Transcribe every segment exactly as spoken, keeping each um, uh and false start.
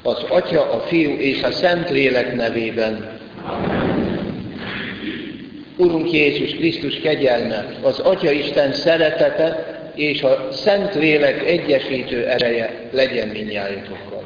Az Atya, a Fiú és a Szentlélek nevében. Urunk Jézus Krisztus kegyelme, az Atya Isten szeretete és a Szentlélek egyesítő ereje legyen mindnyájatokkal.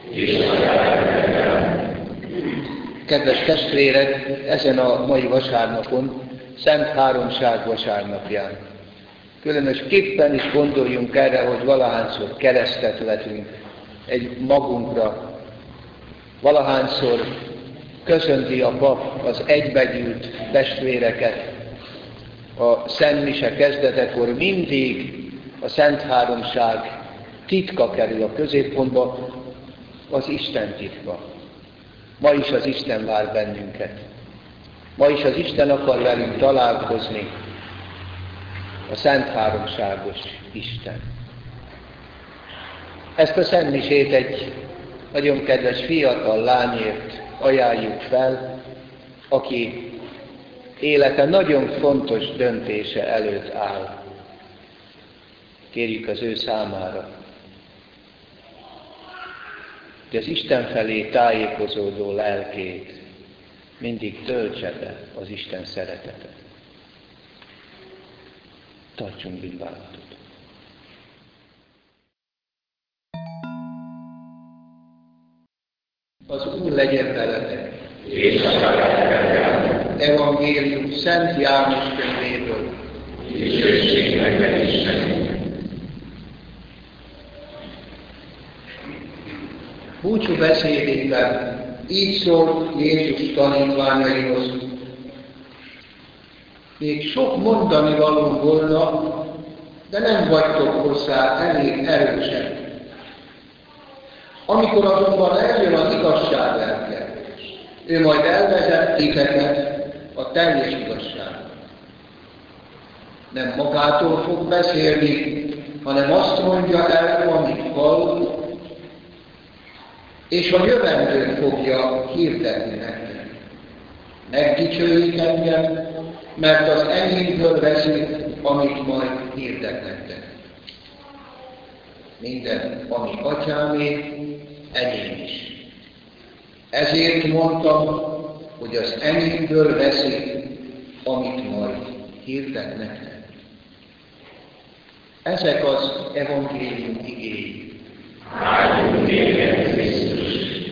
Kedves testvérek, ezen a mai vasárnapon, Szent Háromság vasárnapján. Különösképpen is gondoljunk erre, hogy valahányszor keresztet vetünk egy magunkra, valahányszor köszönti a pap az egybegyűlt testvéreket. A Szent Mise kezdetekor mindig a Szent Háromság titka kerül a középpontba, az Isten titka. Ma is az Isten vár bennünket. Ma is az Isten akar velünk találkozni, a Szent Háromságos Isten. Ezt a Szent Misét egy nagyon kedves fiatal lányért ajánljuk fel, aki élete nagyon fontos döntése előtt áll. Kérjük az ő számára, hogy az Isten felé tájékozódó lelkét mindig töltse be az Isten szeretetet. Tartsunk bűnvállatot. Az Úr legyen veletek, és a Evangélium Szent János könyvéből. Dicsőség neked, Istenünk! Búcsú beszédében így szólt Jézus tanítványaihoz: még sok mondani való volna, de nem vagytok hozzá elég erősek. Amikor azonban eljön az igazság lelke, ő majd elvezet titeket a teljes igazságba. Nem magától fog beszélni, hanem azt mondja el, amit hall, és a jövendőt fogja hirdetni nektek. Megdicsőlik engem, mert az enyémből veszik, amit majd hirdet nektek. Minden, ami atyámé, enyém is. Ezért mondtam, hogy az enyémből veszik, amit majd hirdet nektek. Ezek az evangélium igéi. Áldjuk téged, Krisztus!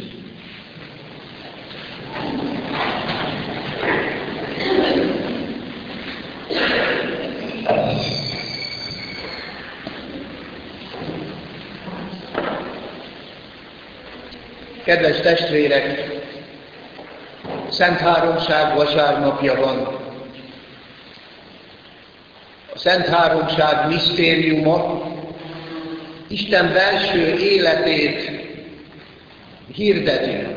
Kedves testvérek, Szent Háromság vasárnapja van. A Szent Háromság misztériuma Isten belső életét hirdeti.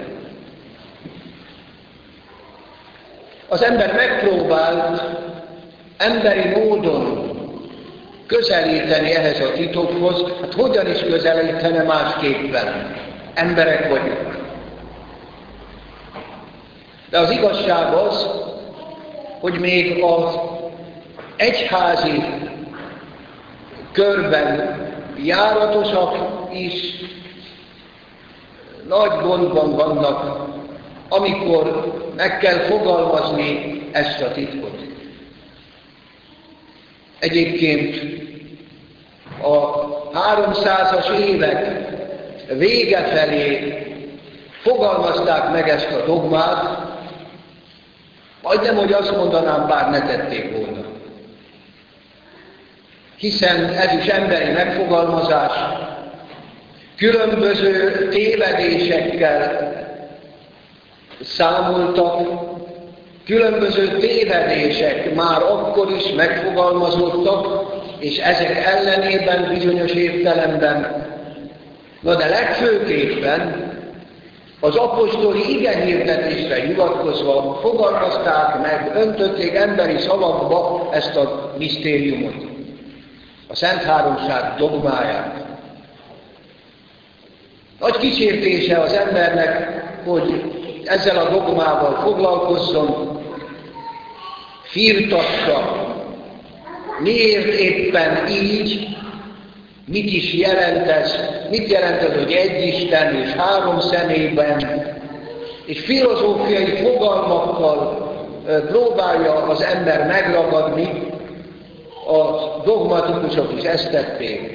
Az ember megpróbált emberi módon közelíteni ehhez a titokhoz, hát hogyan is közelítene másképpen? Emberek vagyunk. De az igazság az, hogy még az egyházi körben járatosak is nagy gondban vannak, amikor meg kell fogalmazni ezt a titkot. Egyébként a háromszázas évek vége felé fogalmazták meg ezt a dogmát, majdnem, hogy azt mondanám, bár ne tették volna. Hiszen ez is emberi megfogalmazás, különböző tévedésekkel számoltak, különböző tévedések már akkor is megfogalmazódtak, és ezek ellenében bizonyos értelemben, na de legfőképpen az apostoli igehirdetésre hivatkozva fogalmazták meg, öntötték emberi szavakba ezt a misztériumot, a Szent Háromság dogmáját. Nagy kísértése az embernek, hogy ezzel a dogmával foglalkozzon, firtassa, miért éppen így, Mit is jelent ez? Mit jelent ez, hogy egy Isten és három személyben? És filozófiai fogalmakkal próbálja az ember megragadni, a dogmatikusok is ezt tették.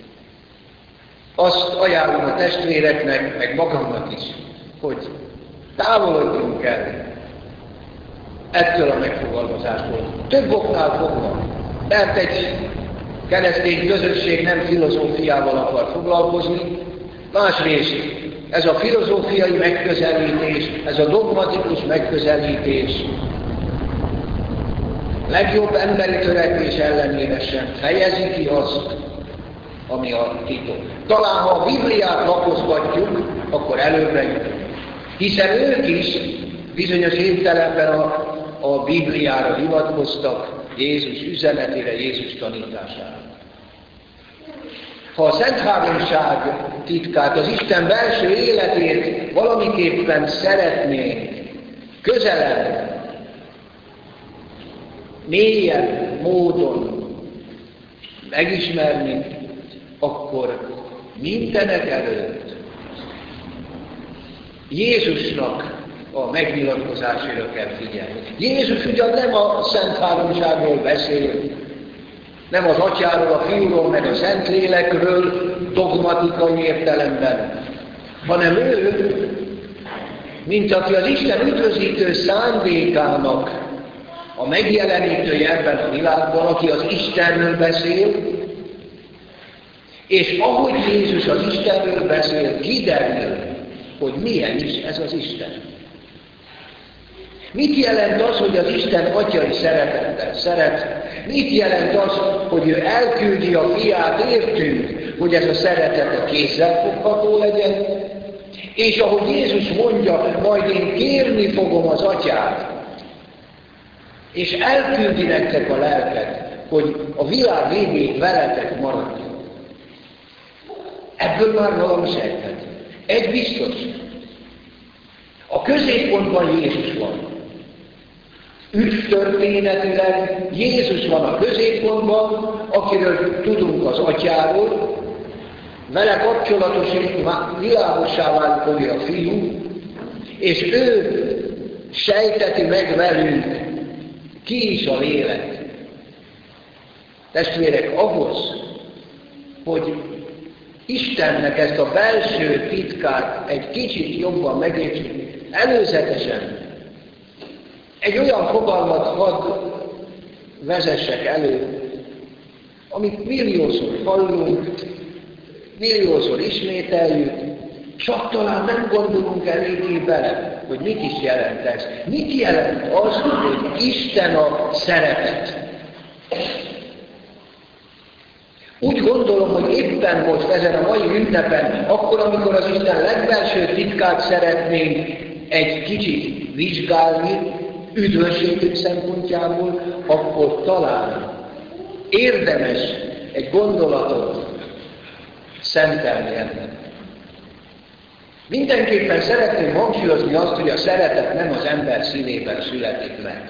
Azt ajánlom a testvéreknek, meg magamnak is, hogy távolodjunk el ettől a megfogalmazástól. Több oknál fogva, mert egy keresztény közösség nem filozófiával akar foglalkozni, másrészt ez a filozófiai megközelítés, ez a dogmatikus megközelítés legjobb emberi törekvés ellenére sem fejezi ki azt, ami a titok. Talán ha a Bibliát lapozgatjuk, akkor előbbre jutunk. Hiszen ők is bizonyos értelemben a, a Bibliára hivatkoztak, Jézus üzenetére, Jézus tanítására. Ha a Szent Háromság titkát, az Isten belső életét valamiképpen szeretnénk közelebb, mélyebb módon megismerni, akkor mindenek előtt Jézusnak a megnyilatkozására kell figyelni. Jézus ugyan nem a Szent Háromságról beszél, nem az Atyáról, a Fiúról, meg a Szentlélekről dogmatikai értelemben, hanem ő, mint aki az Isten üdvözítő szándékának a megjelenítője ebben a világban, aki az Istenről beszél, és ahogy Jézus az Istenről beszél, kiderül, hogy milyen is ez az Isten. Mit jelent az, hogy az Isten atyai szeretettel szeret? Mit jelent az, hogy ő elküldi a fiát értünk, hogy ez a szeretet a kézzelfogható legyen? És ahogy Jézus mondja, majd én kérni fogom az atyát, és elküldi nektek a lelket, hogy a világ végéig veletek maradjon. Ebből már valami sejthet. Egy biztos. A középpontban Jézus van. Üdvtörténetileg Jézus van a középpontban, akiről tudunk az atyáról, vele kapcsolatosan világossá válik, hogy a fiú, és ő sejteti meg velünk, ki is a lélek. Testvérek, ahhoz, hogy Istennek ezt a belső titkát egy kicsit jobban megértsük, előzetesen egy olyan fogalmat hadd vezessek elő, amit milliószor hallunk, milliószor ismételjük, csak talán nem gondolunk eléggé bele, hogy mit is jelent ez. Mit jelent az, hogy Isten a szeretet? Úgy gondolom, hogy éppen most ezen a mai ünnepen, akkor, amikor az Isten legbelső titkát szeretnénk egy kicsit vizsgálni, üdvösségünk szempontjából, akkor talán érdemes egy gondolatot szentelni ennek. Mindenképpen szeretném hangsúlyozni azt, hogy a szeretet nem az ember szívében születik meg.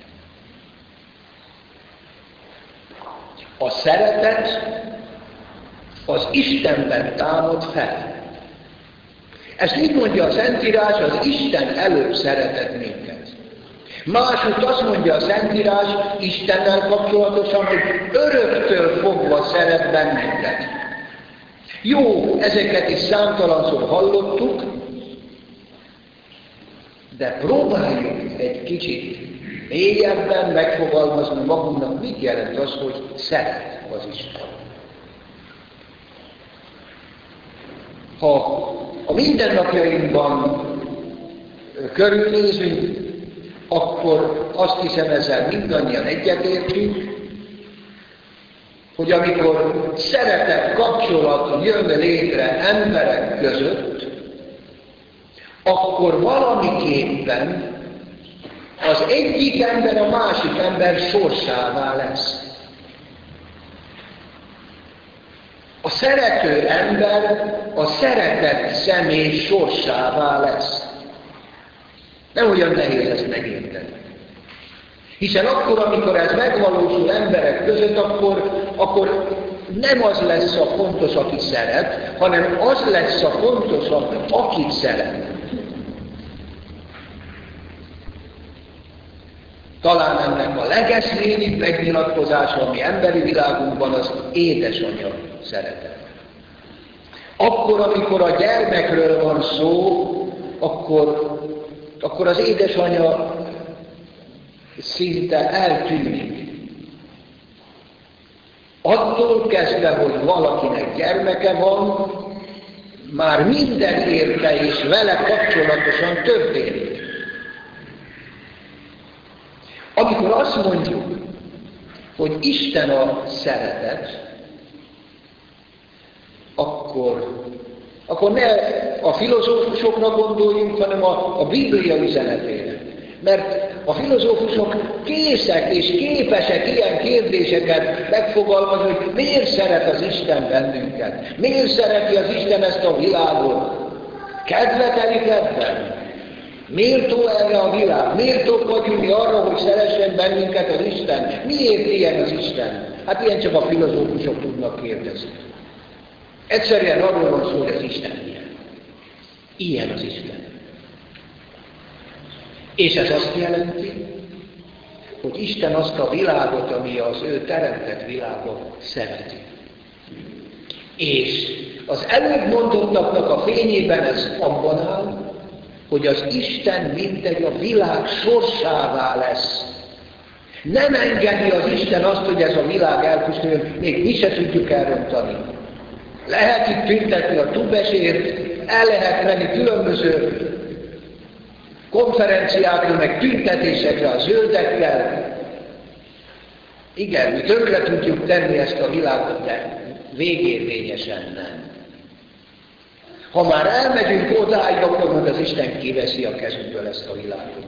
A szeretet az Istenben támad fel. Ezt így mondja a Szentírás, az Isten előbb szeretett minket. Máshogy azt mondja a Szentírás Istennel kapcsolatosan, hogy öröktől fogva szeret bennünket. Jó, ezeket is számtalanszor hallottuk, de próbáljuk egy kicsit mélyebben megfogalmazni magunknak, mit jelent az, hogy szeret az Isten. Ha a mindennapjainkban körülnézünk, akkor azt hiszem, ezzel mindannyian egyetértünk, hogy amikor szeretet kapcsolat jön létre emberek között, akkor valamiképpen az egyik ember a másik ember sorsává lesz. A szerető ember a szeretett személy sorsává lesz. Nem olyan nehéz ezt megérteni. Hiszen akkor, amikor ez megvalósul emberek között, akkor, akkor nem az lesz a fontos, aki szeret, hanem az lesz a fontosabb, akit szeret. Talán ennek a legeslénibb megnyilatkozása, ami emberi világunkban, az édesanyja szeretet. Akkor, amikor a gyermekről van szó, akkor, akkor az édesanya szinte eltűnik. Attól kezdve, hogy valakinek gyermeke van, már minden érte és vele kapcsolatosan történik. Amikor azt mondjuk, hogy Isten a szeretet, akkor, akkor ne a filozófusokra gondoljunk, hanem a, a Biblia üzenetére. Mert a filozófusok készek és képesek ilyen kérdéseket megfogalmazni, hogy miért szeret az Isten bennünket? Miért szereti az Isten ezt a világot? Kedve telik ebben? Méltó erre a világ? Méltók vagyunk mi arra, hogy szeressen bennünket az Isten? Miért ilyen az Isten? Hát ilyen csak a filozófusok tudnak kérdezni. Egyszerűen arról van szó, hogy az Isten ilyen. Ilyen az Isten. És ez azt jelenti, hogy Isten azt a világot, ami az ő teremtett világa, szereti. És az előbb mondottaknak a fényében ez abban áll, hogy az Isten mintegy a világ sorsává lesz. Nem engedi az Isten azt, hogy ez a világ elpusztuljon, még mi se tudjuk elrontani. Lehet itt tüntetni a tubesért, el lehet menni különböző konferenciákra, meg tüntetésekre a zöldekkel. Igen, mi tönkre tudjuk tenni ezt a világot, de végérvényesen nem. Ha már elmegyünk odáig, akkor majd az Isten kiveszi a kezünkből ezt a világot.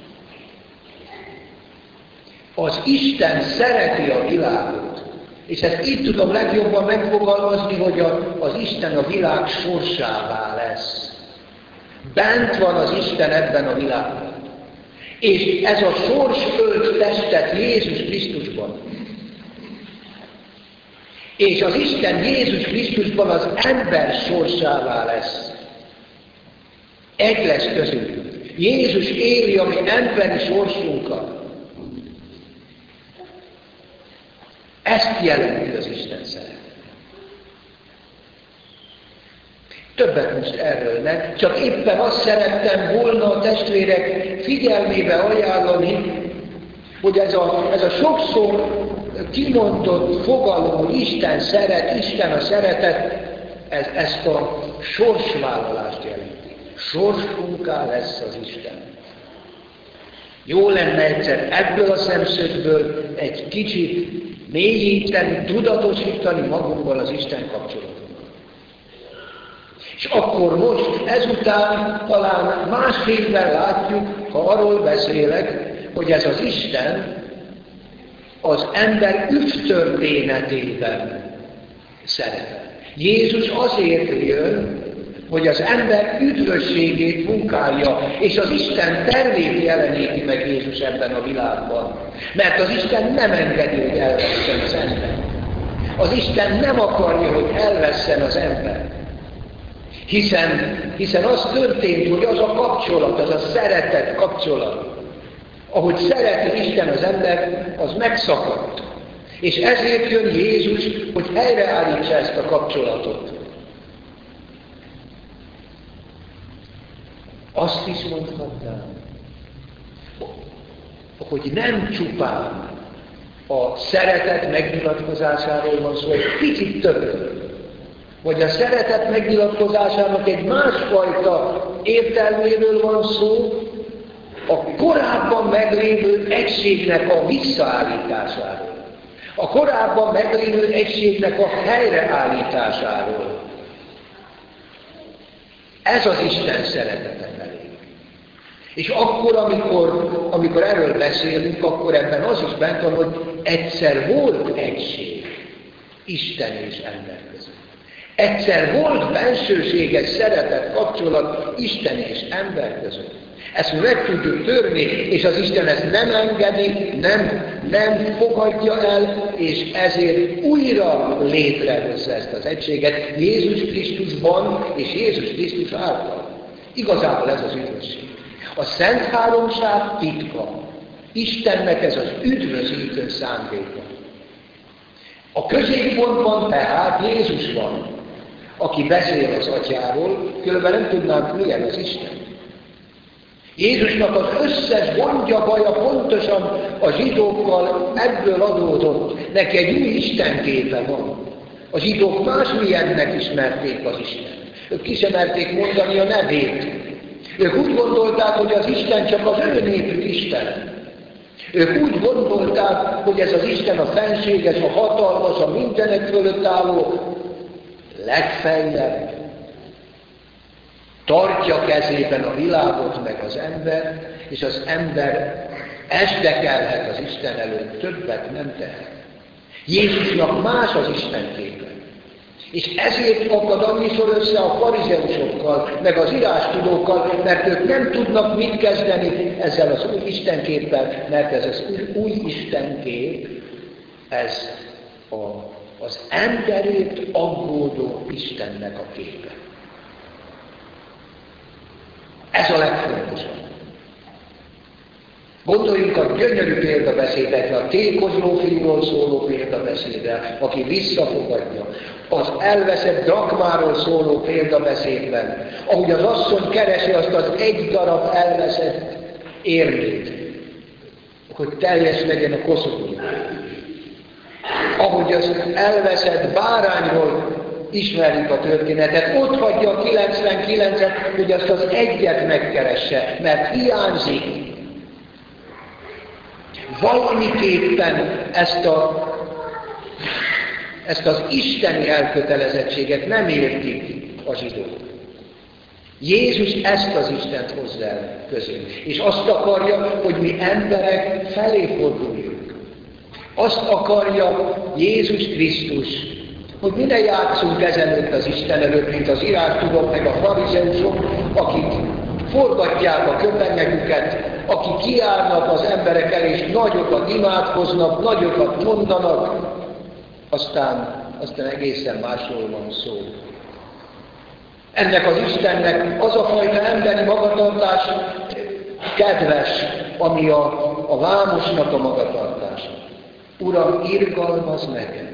Az Isten szereti a világot, és ezt így tudom legjobban megfogalmazni, hogy a, az Isten a világ sorsává lesz. Bent van az Isten ebben a világban. És ez a sors ölt testet Jézus Krisztusban. És az Isten Jézus Krisztusban az ember sorsává lesz. Egy lesz közülünk. Jézus éli a mi emberi sorsunkat. Ezt jelenti az Isten szeretet. Többet most erről nem, csak éppen azt szerettem volna a testvérek figyelmébe ajánlani, hogy ez a, ez a sokszor kimondott fogalom, hogy Isten szeret, Isten a szeretet, ez, ezt a sorsvállalást jelenti. Sorsmunká lesz az Isten. Jó lenne egyszer ebből a szemszögből egy kicsit mélyíteni, tudatosítani magunkból az Isten kapcsolatot. És akkor most, ezután talán másféleképpen látjuk, ha arról beszélek, hogy ez az Isten az ember üdvtörténetében szeret. Jézus azért jön, hogy az ember üdvösségét munkálja, és az Isten tervét jeleníti meg Jézus ebben a világban. Mert az Isten nem engedi, hogy elvesszen az ember. Az Isten nem akarja, hogy elvesszen az ember. Hiszen, hiszen az történt, hogy az a kapcsolat, az a szeretet kapcsolat, ahogy szereti Isten az ember, az megszakadt. És ezért jön Jézus, hogy helyreállítsa ezt a kapcsolatot. Azt is mondhatnám, hogy nem csupán a szeretet megnyilatkozásáról van szó, egy picit több. Vagy a szeretet megnyilatkozásának egy másfajta értelméről van szó, a korábban meglévő egységnek a visszaállításáról. A korábban meglévő egységnek a helyreállításáról. Ez az Isten szeretete felé. És akkor, amikor, amikor erről beszélünk, akkor ebben az is bent van, hogy egyszer volt egység Isten és ember között. Egyszer volt bensőséges szeretet kapcsolat Isten és ember között. Ezt meg tudjuk törni, és az Isten ezt nem engedi, nem, nem fogadja el, és ezért újra létrehozza ezt az egységet Jézus Krisztusban és Jézus Krisztus által. Igazából ez az üdvösség. A Szent Háromság titka. Istennek ez az üdvözítő szándéka. A középpontban tehát Jézus van, aki beszél az Atyáról, különben nem tudnánk, milyen az Isten. Jézusnak az összes gondja, baja pontosan a zsidókkal ebből adódott. Neki egy új istenképe van. A zsidók másmilyennek ismerték az Istent. Ők ki sem merték mondani a nevét. Ők úgy gondolták, hogy az Isten csak az ő népük Isten. Ők úgy gondolták, hogy ez az Isten a fenséges, a hatalmas, a mindenek fölött álló, legfeljebb tartja kezében a világot meg az ember, és az ember esdekelhet az Isten előtt, többet nem tehet. Jézusnak más az Isten képe. És ezért akad annyiszor össze a farizeusokkal, meg az írástudókkal, mert ők nem tudnak mit kezdeni ezzel az új Istenképpel, mert ez az új, új Istenkép, ez a, az emberért aggódó Istennek a képe. Ez a legfontosabb. Gondoljunk a gyönyörű példabeszédekre, a tékozló fiúról szóló példabeszédre, aki visszafogadja, az elveszett drakmáról szóló példabeszédben, ahogy az asszony keresi azt az egy darab elveszett érmét, hogy teljes legyen a koszorú. Ahogy az elveszett bárányról ismerjük a történetet, ott hagyja a kilencvenkilencet, hogy azt az egyet megkeresse, mert hiányzik. Valamiképpen ezt, a, ezt az isteni elkötelezettséget nem értik a zsidók. Jézus ezt az Istent hozza el közünk, és azt akarja, hogy mi emberek felé forduljunk. Azt akarja Jézus Krisztus, hogy mi ne játszunk ezelőtt az Isten előtt, mint az írástudók meg a farizeusok, akik forgatják a köpenyegüket, akik kiállnak az emberek elé, és nagyokat imádkoznak, nagyokat mondanak, aztán, aztán egészen másról van szó. Ennek az Istennek az a fajta emberi magatartás kedves, ami a, a vámosnak a magatartása. Uram, irgalmazz nekem!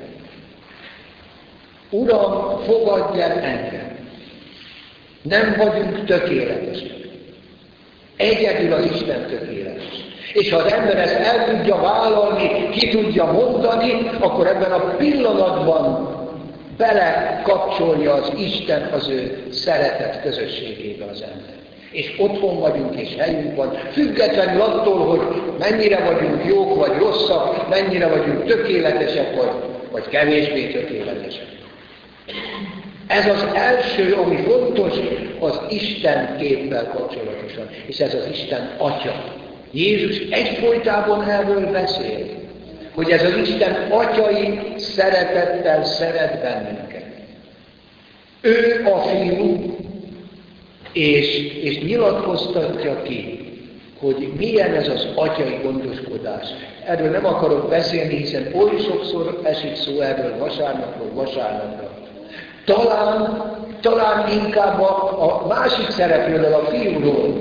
Uram, fogadj el engem! Nem vagyunk tökéletesek. Egyedül az Isten tökéletes. És ha az ember ezt el tudja vállalni, ki tudja mondani, akkor ebben a pillanatban belekapcsolja az Isten az ő szeretet közösségébe az ember. És otthon vagyunk, és helyünk van, függetlenül attól, hogy mennyire vagyunk jók vagy rosszak, mennyire vagyunk tökéletesek, vagy, vagy kevésbé tökéletesek. Ez az első, ami fontos, az Isten képpel kapcsolatosan, és ez az Isten Atya. Jézus egyfolytában erről beszél, hogy ez az Isten atyai szeretettel szeret bennünket. Ő a Fiú, és, és nyilatkoztatja ki, hogy milyen ez az atyai gondoskodás. Erről nem akarok beszélni, hiszen oly sokszor esik szó erről vasárnapról vasárnapra. Talán, talán inkább a, a másik szereplőről, a Fiúról.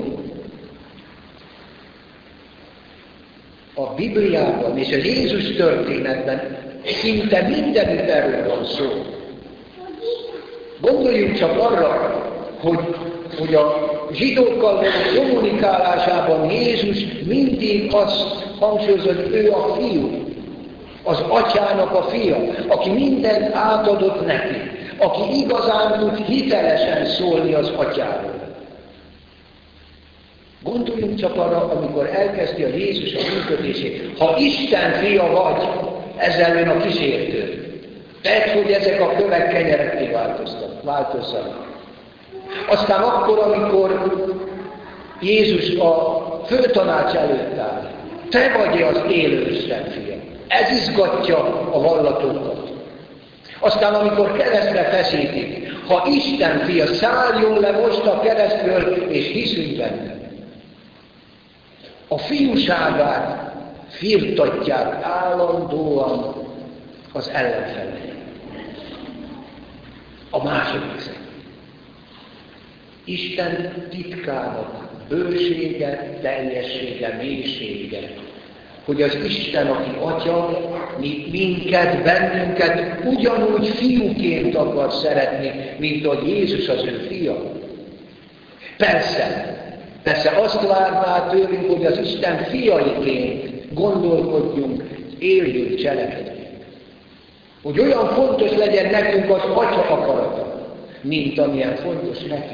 A Bibliában és a Jézus történetben szinte mindenütt erről van szó. Gondoljunk csak arra, hogy, hogy a zsidókkal való kommunikálásában Jézus mindig azt hangsúlyozza, hogy ő a Fiú, az Atyának a fia, aki mindent átadott neki, aki igazán tud hitelesen szólni az Atyáról. Gondoljunk csak arra, amikor elkezdi a Jézus a működését. Ha Isten fia vagy, ezzel jön a kísértő. Tedd, hogy ezek a kövek kenyerekké változzanak. Aztán akkor, amikor Jézus a főtanács előtt áll, te vagy az élő Isten fia. Ez izgatja a vallatókat. Aztán amikor keresztre feszítik, ha Isten fia, szálljon le most a keresztről, és hiszünk benne. A fiúságát firtatják állandóan az ellenfelei. A második szem. Isten titkának bősége, teljessége, mélysége, hogy az Isten, aki Atya, minket, bennünket ugyanúgy fiúként akar szeretni, mint ahogy Jézus az ő fia. Persze, persze azt várná tőlünk, hogy az Isten fiaiként gondolkodjunk, éljünk, cselekedjünk. Hogy olyan fontos legyen nekünk az Atya akarata, mint amilyen fontos neki.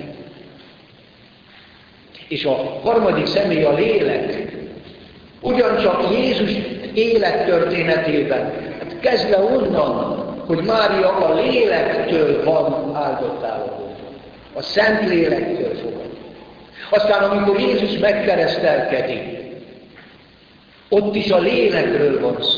És a harmadik személy a lélek. Ugyancsak Jézus élettörténetében, hát kezdve onnan, hogy Mária a lélektől van áldott állapotban. A Szent Lélektől fogad. Aztán amikor Jézus megkeresztelkedik, ott is a lélekről van szó.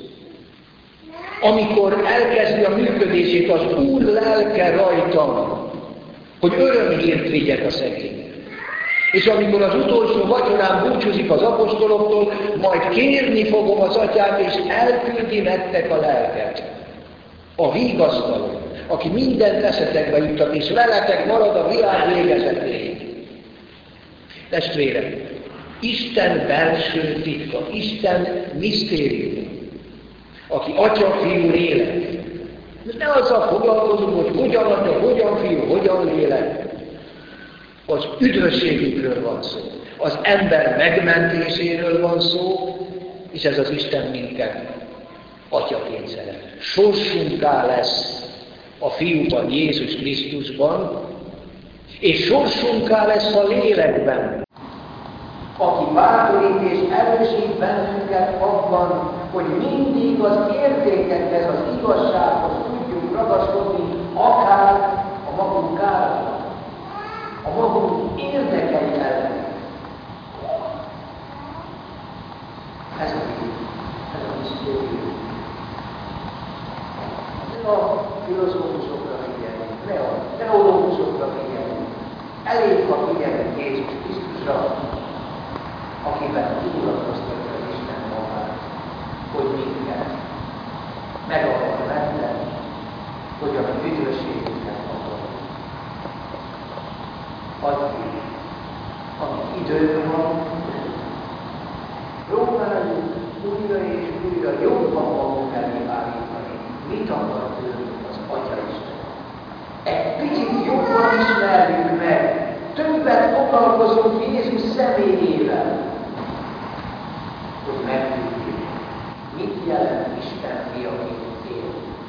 Amikor elkezdi a működését az Úr lelke rajtam, hogy örömhírt vigyek a szegénynek. És amikor az utolsó vacsorán búcsúzik az apostoloktól, majd kérni fogom az Atyát, és elküldi nektek a lelket. A vigasztaló, aki mindent eszetekbe juttat, és veletek marad a világ végezetéig. Testvérek, Isten belső titka, Isten misztérium, aki Atya, Fiú, Lélek. Ne azzal foglalkozunk, hogy hogyan Atya, hogyan Fiú, hogyan Lélek. Az üdvösségükről van szó, az ember megmentéséről van szó, és ez az Isten minket Atyaként szeret. Sorsunká lesz a Fiúban, Jézus Krisztusban, és sorsunká lesz a lélekben, aki bátorít és erősít bennünket abban, hogy mindig az értékekhez, az igazsághoz tudjunk ragaszkodni, akár a magunk kárára, a magunk érdekei ellen. Ez a ez a misztérium. Ne a filozófusokra figyelni, ne a teológusokra figyelni. Elég, ha figyelni Jézus Krisztusra, akiben túlakoztatja az Isten magát, hogy minket meg akar menteni, hogy a mi üdvösségünket akar. Addig, amíg időn van, próbáljuk újra és újra jobban magunk elé állítani, mit akar tőlünk az Atya Isten. Egy picit jobban ismerjük meg, többet foglalkozunk Jézus személyével, hogy megtudjuk, mit jelent Isten fiaként él.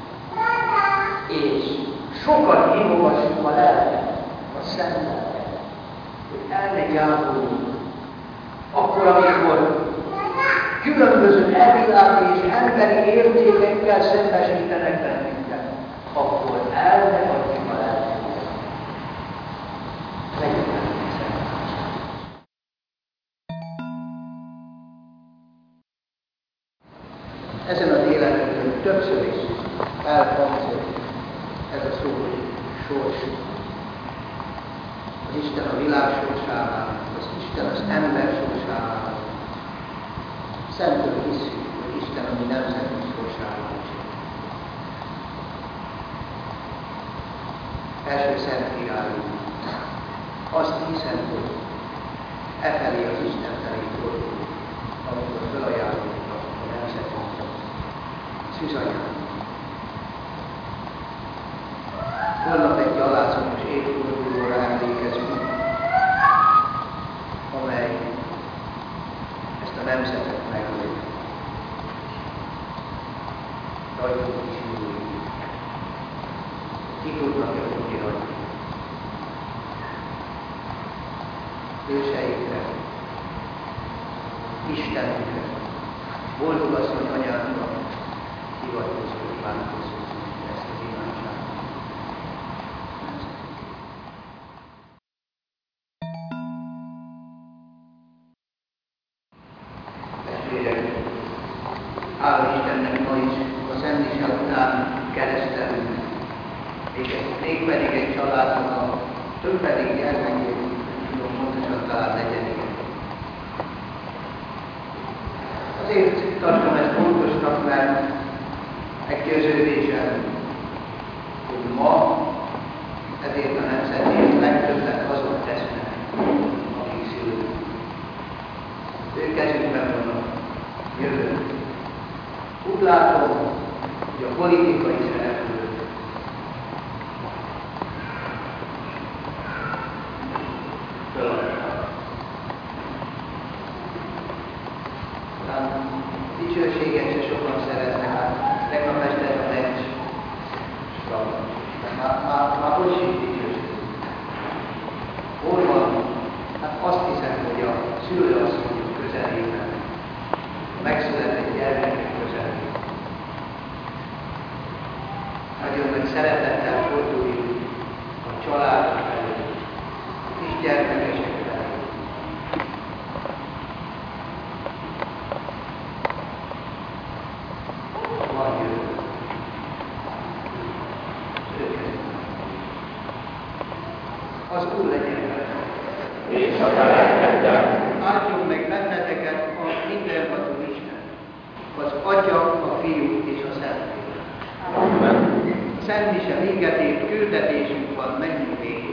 És sokat hívogassuk a lelket, a szent lelket, hogy el ne gyámoljuk, akkor, amikor különböző elvilági és emberi értékekkel szembesítenek bennünket, akkor el ne adjuk a lelket. Ezen a délelőttön többször is elhangzott ez a szó, hogy sors. Az Isten a világ sorsává, az Isten az ember sorsává. Szentől hiszünk, hogy Isten a mi nemzetünk sorsává. Első Szentírásban azt hiszem, hogy e felé az Isten felé fordul, amikor felajánlunk a nemzetünknek. Szűzanyám. Holnap egy alázatos évfordulóra emlékezünk, amely ezt a nemzetet megölt. Rajtunk is nyúlik. Ki tudnak jutni rajtunk? Őseikre, Istenünkre, boldog asszony anyánkra, hivatkozó, bánkozó ezt az imádságot. Testvérek, hála Istennek ma is a Szent Mise után keresztelünk mégpedig egy családnak, többedik gyermekét, tudom pontosan talán negyediket. Azért tartom ezt fontosnak, mert meggyőződésem, hogy ma ezért a nemzetért legtöbbet azok tesznek, akik szülők. Ő kezükben van a jövő. Úgy látom, hogy a politikai szereplők föladták. Talán dicsőséget se sokan szereznek, hát tegnap este a meccs, már, már, már hogy sincs dicsőség. Hol van? Hát azt hiszem, hogy a szülőasszonyok közelében, a megszületett gyermekek közelében. Nagyon nagy szeretettel forduljuk a családok felé, a kisgyermekesek felé. Van jövő. Az Úr legyen vele. És a találattal. Áldjon meg benneteket a mindenható Isten, az Atya, a Fiú és a Szentlélek. Amen. A Szent Mise véget ért, küldetésünk van, menjünk végig.